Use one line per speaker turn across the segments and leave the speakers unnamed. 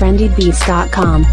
trendybeats.com.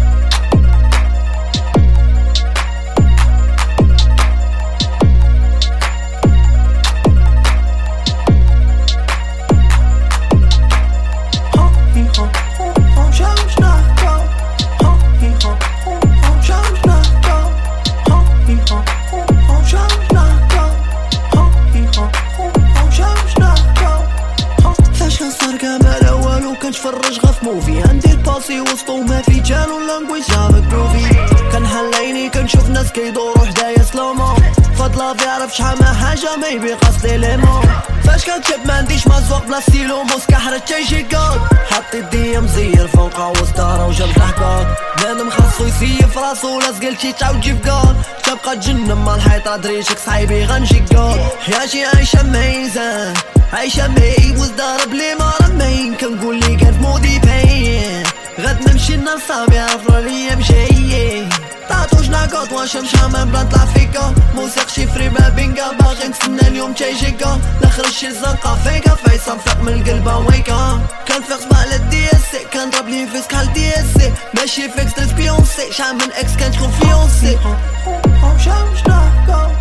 نتفرج غف موفي عندي الباسي وسطو ما في جال واللانجويج جابك بروفي كنحل عيني كنشوف ناس كيدورو حدايا سلومو فضلا بيعرف شحال ما حاجة ما يبي قصدي ليمون فاش كنكتب ما عنديش ما زوق بلا ستيلو موسكا حرج تيجي كود حطي الدية مزير فوق وسطارة وجاب تحكاك بنادم خاصو يسيف راسو لا زقلتي تعاود تجيب كود تبقى تجنن مع الحيطة دريشك صايبي غنجي كود حياتي عايشة ميزان عايشة مي وزدارب لي ما رمين كنقول لي كان مودي باين غد نمشي النار صامي عرفنا لي مشي طاطوش ناقط واش مشامم بلا نطلع فيكا موسيقى شيفري ما بينكا باغي نستنى اليوم تيجيكا نخرج شي زنقة فيكا فايصة نفيق من القلب ويكا كنفيق صباح للدي اس سي كنضرب لي فيس كحال دي اس سي ماشي فيكس درت بيونسي شحال من اكس كانت كونفيونسي شامش ناقا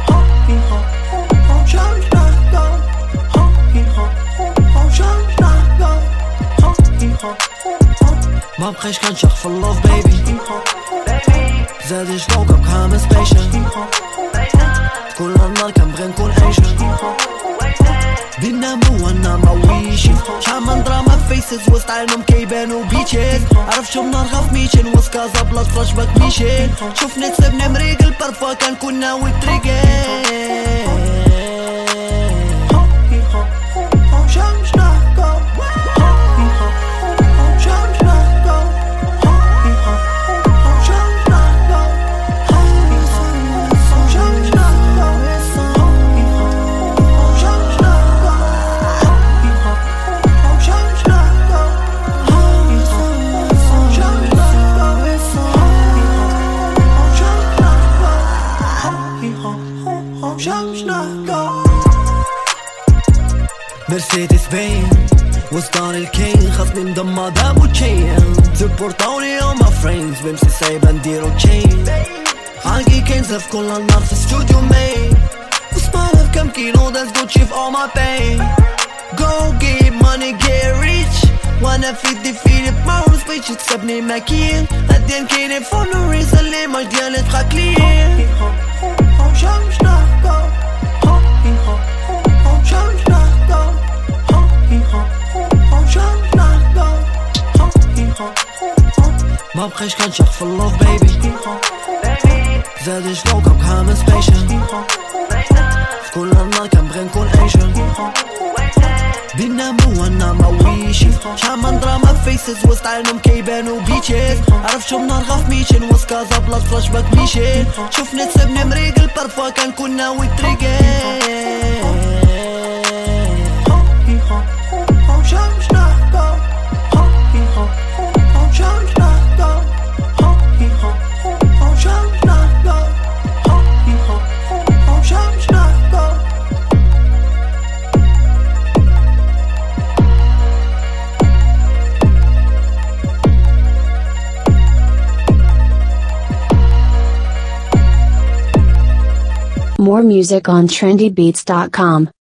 ما بقيش كنشق في اللوف بيبي زادش فوقك هام سبيشال كل نهار كنبغي نكون ايشن بينا موانا مويشي شحال من دراما فيسز وسط عينهم كيبانو بيتشيز عرف شو منرغى في ميشن وسط كازا بلاص فلاش باك ميشيل شوفني تسبني مريقل بارفوا كنكون ناوي تريقل مرسيدس بين وسطان الكين خاصني مدمى دابو تشين سبورتوني او ما فريندز بمشي سايبه نديرو تشين عاقي كنزة في كل النهار في استوديو مين وسمعنا في كم كيلو داز جوتشي في all my pain Go get money get rich وانا في الديفيلي بماوس بيتش تسبني ماكين هدين كيني فور نو ريزن لي ماي ديالي تبقى كلين شامش ناقا ما بقيش كنشق في اللوف بيبي زادش فوقك هام سبيشال في كل نهار كنبغي نكون ايشن بينا موانا مويشي شحال من دراما فيسز وسط عينهم كيبانو بيتشيز عرف شو منرغى في ميشن وسط كازا بلاص فلاش باك ميشيل شوفني تسبني مريقل بارفوا كنكون ناوي تريقل
More music on trendybeats.com.